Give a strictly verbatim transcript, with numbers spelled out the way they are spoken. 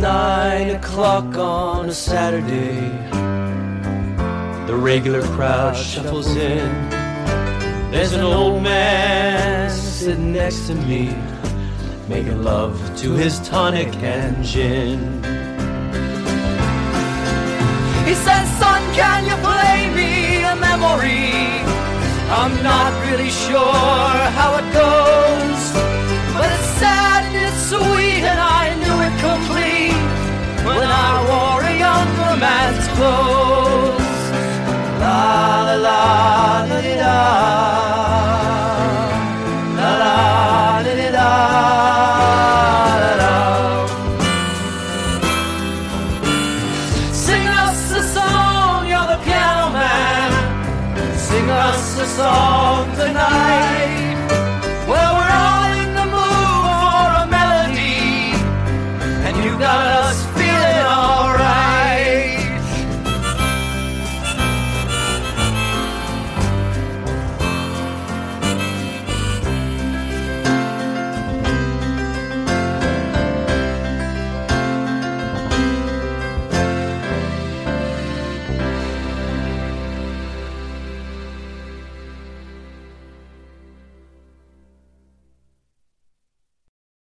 nine o'clock on a Saturday. The regular crowd shuffles in. There's an old man sitting next to me, making love to his tonic and gin. He says, son, can you play me a memory? I'm not really sure how it goes, but it's sad and it's sweet and I knew it complete when I wore a younger man's clothes. La la la la di da, la la la di da, la la. Sing us a song, you're the piano man. Sing us a song tonight.